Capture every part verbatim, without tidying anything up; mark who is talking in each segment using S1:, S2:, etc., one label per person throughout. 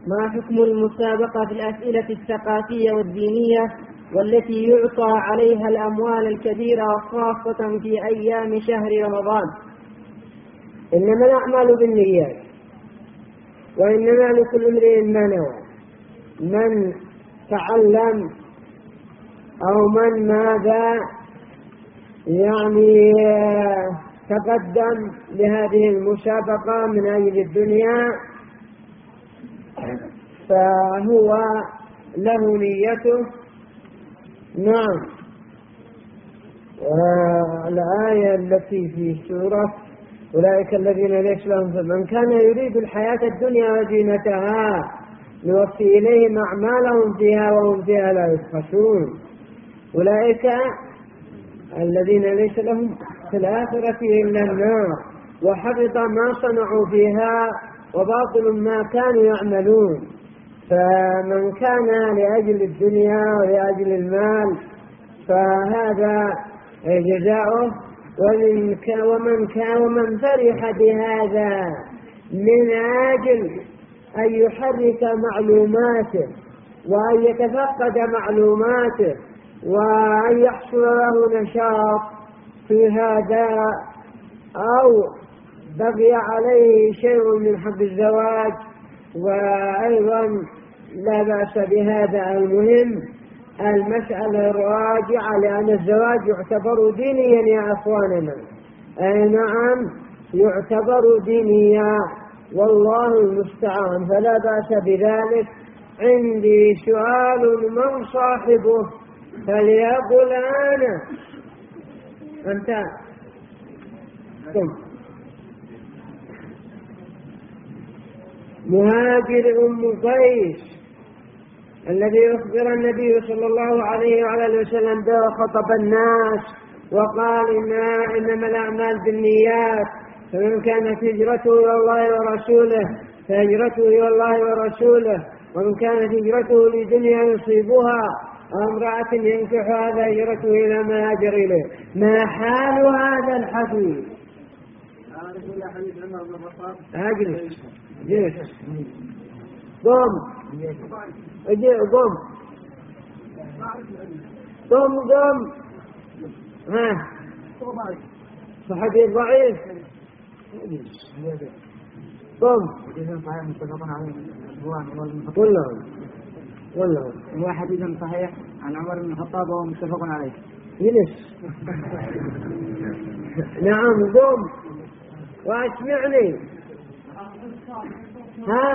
S1: ما حكم المسابقة في الأسئلة الثقافية والدينية والتي يعطى عليها الأموال الكبيرة خاصة في أيام شهر رمضان؟
S2: إنما الأعمال بالنيات، وإنما لكل امرئ ما نوى. من تعلم أو من ماذا يعني تقدم لهذه المسابقة من أجل الدنيا فهو له نيته. نعم. الآية التي في سورة أولئك الذين ليس لهم فمن كان يريد الحياة الدنيا وزينتها نوفي إليهم أعمالهم فيها وهم فيها لا يبخسون. أولئك الذين ليس لهم في الآخرة إلا النار وحبط ما صنعوا فيها وباطل ما كانوا يعملون. فمن كان لأجل الدنيا ولأجل المال فهذا جزاؤه، ومن كان ومن كان ومن فرح بهذا من أجل أن يحرك معلوماته وأن يتفقد معلوماته وأن يحصل له نشاط في هذا، أو بقي عليه شيء من حب الزواج وأيضا لا بأس بهذا. المهم المسألة الراجعة، لأن الزواج يعتبر دينيا يا أخواننا. أي نعم يعتبر دينيا والله المستعان، فلا بأس بذلك. عندي سؤال من صاحبه فليقل أنا. أنت قم. مهاجر أم قيس الذي أخبر النبي صلى الله عليه وعلى وسلم به وخطب الناس وقال إنما, إنما الأعمال بالنيات، فمن كانت هجرته إلى الله ورسوله فهجرته إلى الله ورسوله، ومن كانت هجرته لدنيا يصيبها أو امرأة ينكحها فهجرته إلى ما هاجر إليه. ما حال هذا الحديث؟ أجلس جلس قم اجي قم قم قم ها حديث ضعيف قم كلهم كلهم.
S3: هو حديث صحيح عن عمر بن الخطاب وهو متفق عليه.
S2: جلس نعم قم واسمعني. ها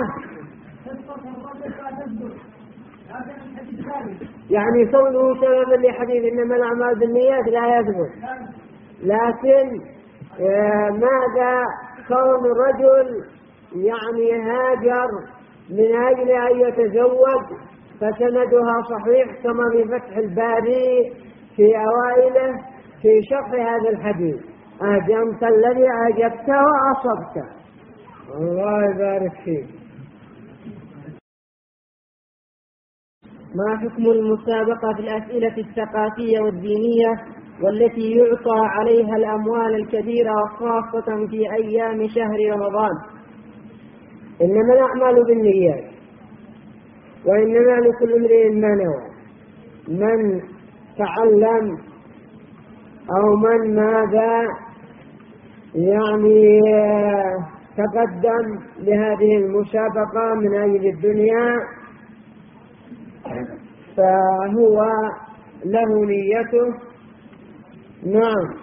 S2: يعني قوله سببا لحديث إنما الأعمال بالنيات لا يثبت، لكن ماذا كون الرجل يعني هاجر من أجل أن يتزوج فسندها صحيح كما في فتح الباري في أوائله في شرح هذا الحديث. أجمت الذي أجبته وأصبته، الله يبارك فيك.
S1: ما حكم المسابقة في الأسئلة الثقافية والدينية والتي يعطى عليها الأموال الكبيرة خاصة في أيام شهر رمضان؟
S2: إنما الأعمال بالنيات، وإنما لكل امرئ ما نوى. من تعلم أو من ماذا يعني تقدم لهذه المسابقة من أجل الدنيا فهو له نيته. نعم.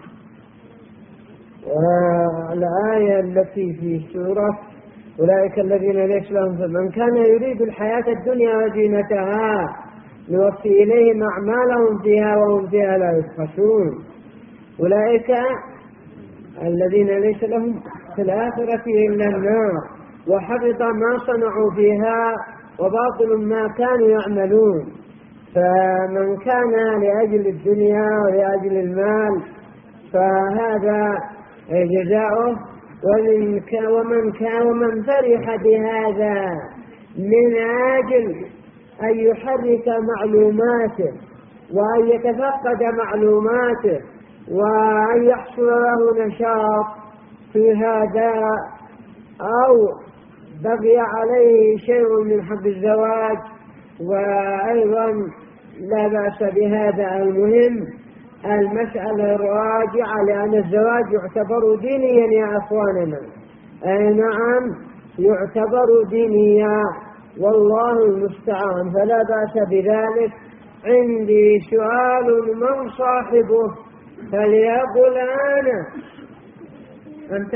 S2: الآية التي في سورة أولئك الذين ليس لهم فمن كان يريد الحياة الدنيا وزينتها نوفي إليهم أعمالهم فيها وهم فيها لا يبخسون. أولئك الذين ليس لهم في الآخرة إلا النار وحبط ما صنعوا فيها وباطل ما كانوا يعملون. فمن كان لأجل الدنيا ولأجل المال فهذا جزاؤه، ومن كان ومن كان ومن فرح بهذا من أجل أن يحرك معلوماته وأن يتفقد معلوماته وأن يحصل له نشاط في هذا، أو بقي عليه شيء من حق الزواج، وأيضا لا بأس بهذا. المهم المسألة الراجعة، لأن الزواج يعتبر دينيا يا أخواننا. أي نعم يعتبر دينيا، والله المستعان، فلا بأس بذلك. عندي سؤال، من صاحبه؟ فليقل أنا. أنت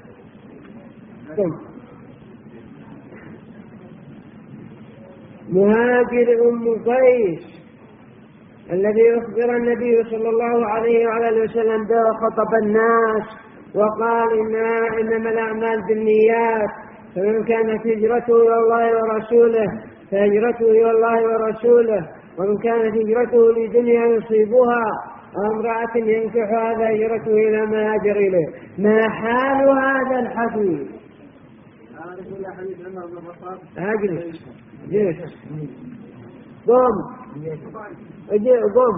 S2: قم. مهاجر أم قيس الذي أخبر النبي صلى الله عليه وعلى وسلم به خطب الناس وقال إنما, إنما الأعمال بالنيات، فمن كانت هجرته إلى الله ورسوله فهجرته إلى الله ورسوله، ومن كانت هجرته لدنيا يصيبها أو امرأة ينكحها فهجرته إلى ما هاجر إليه. ما حال هذا الحديث؟ أجلس جلس قم اجي قم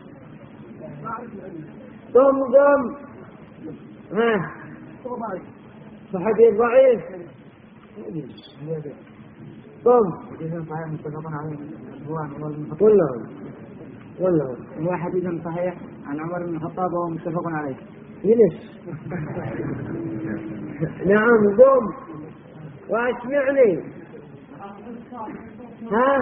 S2: قم قم ها حديث ضعيف قم كلهم كلهم.
S3: هو حديث صحيح عن عمر بن الخطاب وهو متفق عليه.
S2: جلس نعم قم واسمعني. ها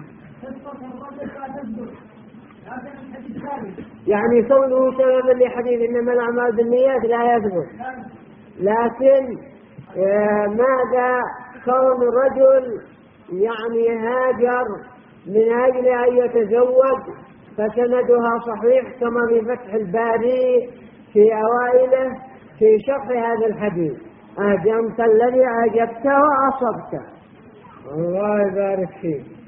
S2: يعني كونه سببا لحديث إنما الأعمال بالنيات لا يثبت، لكن ماذا كون الرجل يعني هاجر من أجل أن يتزوج، فسندها صحيح كما في فتح الباري في أوائله في شرح هذا الحديث. أجمت الذي أجبته وأصبته، الله يبارك فيك.